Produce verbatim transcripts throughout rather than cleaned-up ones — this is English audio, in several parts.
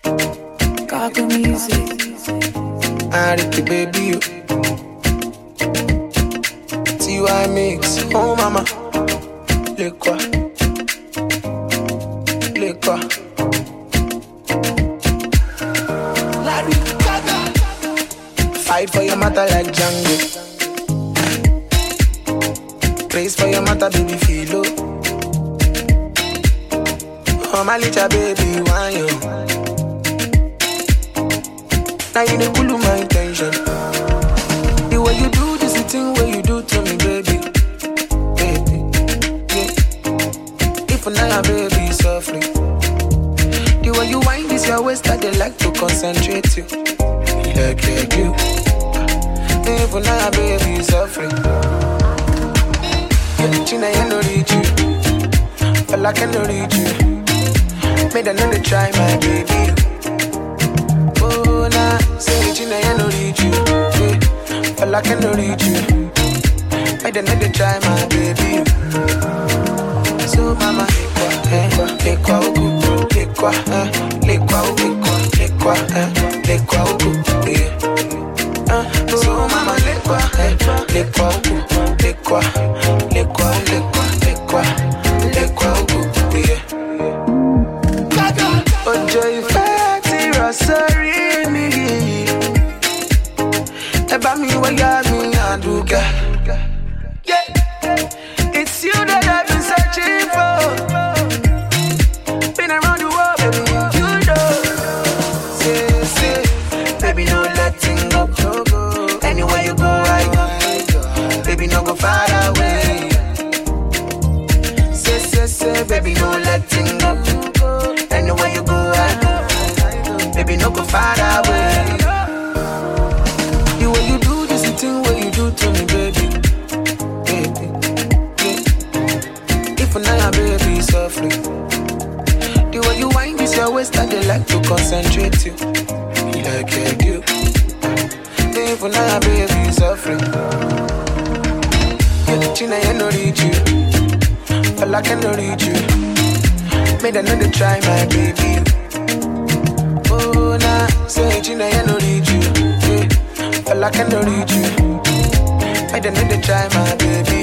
Gaga music. I Ricky baby you. T Y mix. Oh mama. Le quoi? Le quoi? Larry Gaga. Fight for your mother like Django. Praise for your mother, baby, feel low. Oh my little baby, why you? Now you dey cool my intention. The way you do this, the thing where you do to me, baby, baby, yeah. If now, baby, softly. The way you wind this your waist, I dey like to concentrate you, like like you. If now, baby, softly. Yeah, China, you no reach you. Feel like I no reach you. Made another try, my baby. Oh, nah, say China, I no reach you. Yeah, feel like I no reach you. Made another try, my baby. So, mama, lekwa, eh, lekwa, ugu, lekwa, eh, lekwa, ugu, lekwa, eh, lekwa, ugu, yeah. Uh, so, mama, lekwa, eh, lekwa, ugu, lekwa, lekwa, lekwa, lekwa, lekwa, ugu, yeah. Ojo ìfẹ́ ti rọ̀ sórí mi. Ẹ bá mi wáyà mi àdúgà. It's you that I've been searching for. Been around the world, baby, you know. Say, say, baby, no letting go. Anywhere you go, I go. Baby, no go far away. Say, say, say, baby, no letting go. Anywhere you go, I go. Baby, no go far away. The way you do this, the thing where you do to me, baby, baby, yeah. If now, baby, softly. The way you wind this your waist, I dey like to concentrate you, like like you. If now, baby, softly. Yeah, China, I no reach you. Feel like I no reach you. Made another try, my baby. Oh, nah, say Gina, I no reach you. Yeah, feel like I no reach you. Made another try, my baby.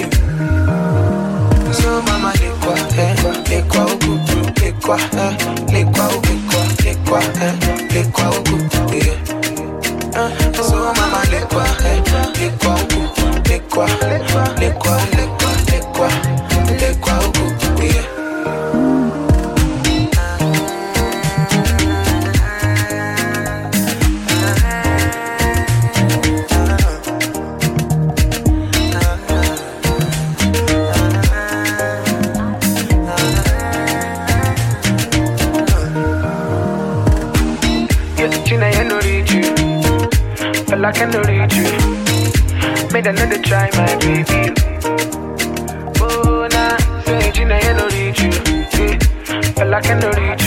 So, mama, lekwa, eh, lekwa, ugu, lekwa, eh, lekwa, ugu, lekwa, eh, lekwa, ugu, yeah. Uh, so, mama, lekwa, eh, lekwa, ugu, lekwa, lekwa, lekwa, lekwa, lekwa, ugu, yeah. I can reach you. Made another try, my baby. Oh, nah, say Gina, I no reach you. Yeah, well, I can reach